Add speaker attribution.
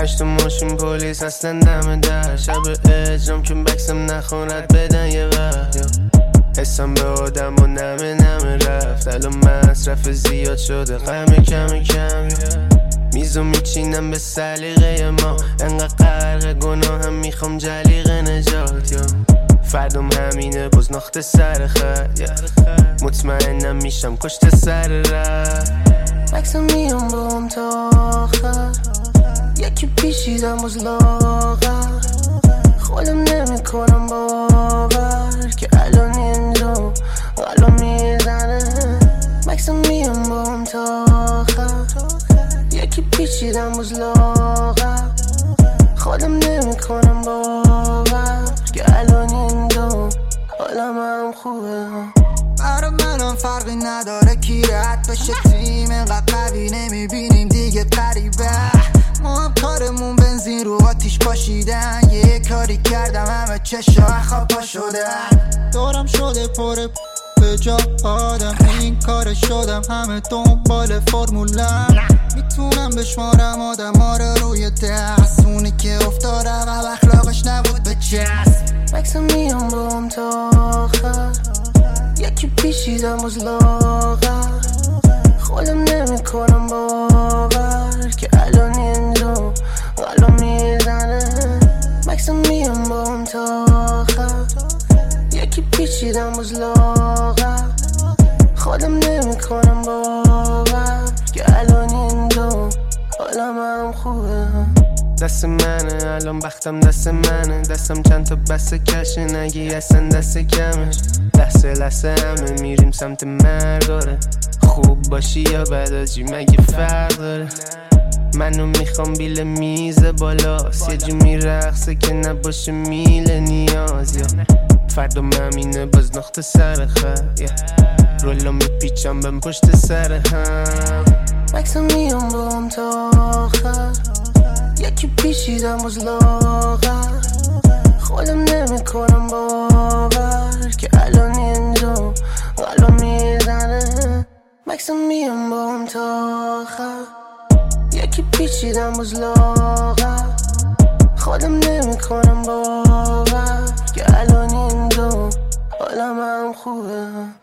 Speaker 1: همش تو ماشین پلیس اصلا دم در شب اجرام که بکسم نخون رد بدن یه وقت حسم به آدم و نمه رفت الان مصرف زیاد شده غم کم میزو میچینم به سلیقه ما انقدر غرق گناه هم میخوام جلیق نجات فردم همینه باز ناخته سر خط مطمئنم میشم کشت سر رفت مکسم میام با هم تا آخر یکی پیشیدم باز لاغر خودم نمی کنم باور که الان اینجا قلبم میزنه مکسم میام با هم تا آخر یکی پیچیدم باز لاغر خودم نمی کنم باور که الان اینجا حالم هم خوبه
Speaker 2: برا منم فرقی نداره کی رد بشه تیم اینقدر قوی نمیبینیم دیگه قریبه ما هم کارمون بنزین رو آتیش پاشیدن یه کاری کردم همه چشا خوابا شدن دورم شده پر به جا آدم این کار شدم همه دنبال فرمولن میتونم بشمارم آدم ها رو روی دست اونی که افتادم و اخلاقش نبود به چست
Speaker 1: مکسم میام با هم تا آخر یکی پیشیدم باز لاغر خودم نمی کنم باور که الان اینجا قلبم میزنه مکسم میام با هم تا آخر یکی پیچیدم باز لاغر خودم نمی کنم باور که الان اینجا حالم هم خوبه دست منه الان بختم دست منه دستم چند تا بسته کشه نگی اصلا دست کمه لحظه همه میریم سمت مرگاره خوب باشی یا بداجی مگه فرق داره منو میخوام بیل میز بالاست یه جو میرقصه که نباشه میل نیاز یا فردا ممینه باز نقطه سر خط رولا میپیچم بهم پشت سر هم مکسم میام با هم تا آخر یکی پیشیدم باز لاغر خودم نمی کنم باور که الان اینجا قلبم میزنه مکسم میام با هم تا آخر یکی پیچیدم باز لاغر خودم نمی کنم باور که الان اینجا حالم هم خوبه